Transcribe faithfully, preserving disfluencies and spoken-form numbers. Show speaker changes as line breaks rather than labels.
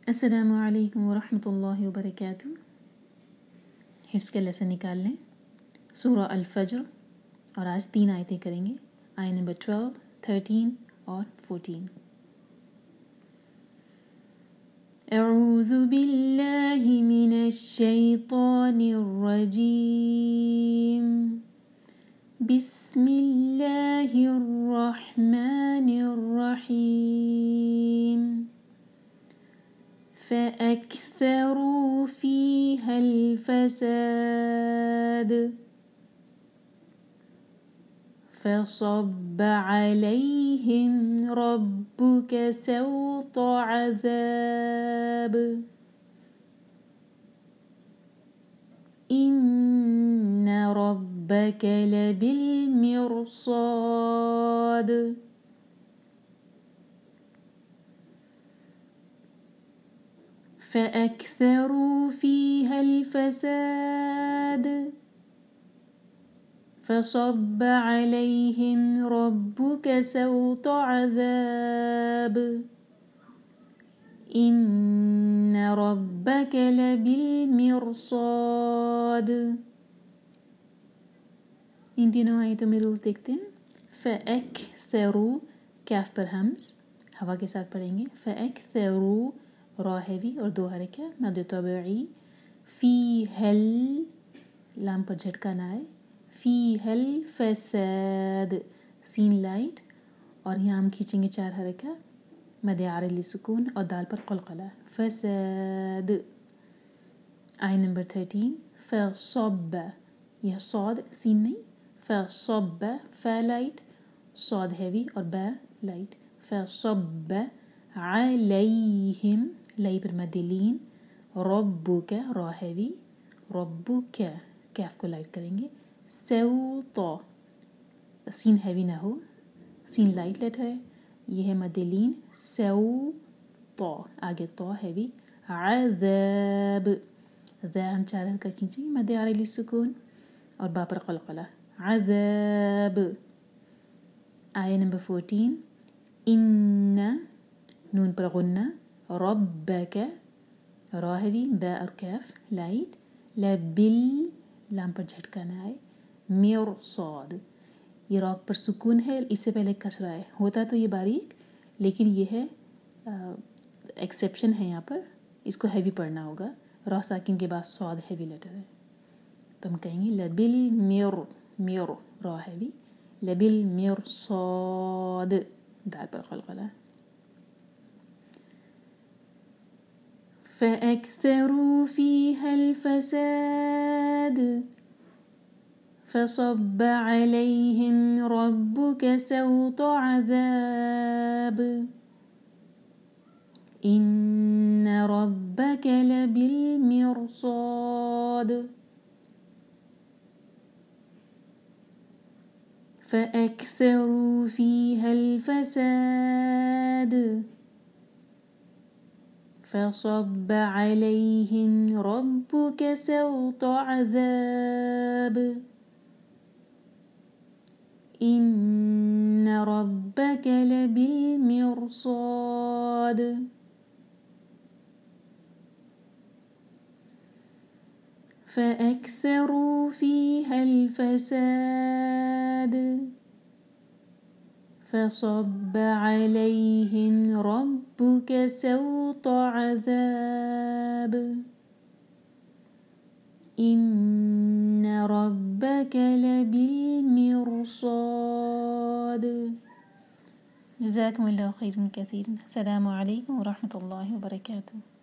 السلام علیکم ورحمۃ اللہ وبرکاتہ۔ حفظ کا لیسن نکال لیں، سورہ الفجر، اور آج تین آیتیں کریں گے، آیت نمبر ٹویلو، تھرٹین اور فورٹین۔ اعوذ باللہ من الشیطان الرجیم، بسم اللہ الرحمن الرحیم۔ فَأَكْثَرُوا فِيهَا الْفَسَادَ فَصَبَّ عَلَيْهِمْ رَبُّكَ سَوْطَ عَذَابٍ إِنَّ رَبَّكَ لَبِالْمِرْصَادِ۔ فَأَكْثَرُوا فِيهَا الْفَسَادَ فَصَبَّ عَلَيْهِمْ رَبُّكَ سَوْطَ عَذَابٍ إِنَّ رَبَّكَ لَبِالْمِرْصَادِ۔ ان تینوں آیتوں میں رولز دیکھتے ہیں۔ فَأَكْثَرُوا، کیف پر ہمز ہوا کے ساتھ پڑھیں گے۔ فَأَكْثَرُوا، را ہیوی اور دو حرکہ مد طبعی۔ فی ہل، لام پر جھٹکا نہ آئے۔ فی ہل فساد، سین لائٹ اور یہاں ہم کھینچیں گے چار حرکہ مد عارض سکون اور دال پر قلقلہ، فساد۔ آیت نمبر تھرٹین، فصب، یہ صاد سین نہیں، فصب، فا لائٹ، صاد ہیوی اور با لائٹ، فصب علیہم، لئی پر مد لین، ربک، را ہیوی، ربک، کیف کو لائٹ کریں گے، سوط، سین ہیوی نہ ہو، سین لائٹ لیٹر ہے، یہ ہے مد لین، سوط، آگے تو ہیوی، عذاب، ذا ہم چار حرکہ کھینچیں مد عارض سکون اور با پر قلقلہ، عذاب۔ آیت نمبر فورٹین، ان، نون پر غنہ، ربک، را ہیوی، با اور کیف لائٹ، لبل، لام پر جھٹکا نہ آئے، مرصاد، یہ راک پر سکون ہے، اس سے پہلے کسرہ ہے، ہوتا تو یہ باریک لیکن یہ ہے ایکسیپشن ہے، یہاں پر اس کو ہیوی پڑھنا ہوگا، را ساکن کے بعد صاد ہیوی لیٹر ہے، تو ہم کہیں گے لبل مر، مر را ہیوی، لبل مرصاد، دال پر قلقلہ۔ فَأَكْثَرُوا فِيهَا الْفَسَادَ فَصَبَّ عَلَيْهِمْ رَبُّكَ سَوْطَ عَذَابٍ إِنَّ رَبَّكَ لَبِالْمِرْصَادِ۔ فَأَكْثَرُوا فِيهَا الْفَسَادَ فَصَبَّ عَلَيْهِمْ رَبُّكَ سَوْطَ عَذَابٍ إِنَّ رَبَّكَ لَبِالْمِرْصَادِ۔ فَأَكْثَرُوا فِيهَا الْفَسَادَ فَصَبَّ عَلَيْهِمْ رَبُّكَ سَوْطَ عَذَابٍ إِنَّ رَبَّكَ لَبِالْمِرْصَادِ۔ جزاکم اللہ خیرا کثیرا۔ السلام علیکم ورحمۃ اللہ وبرکاتہ۔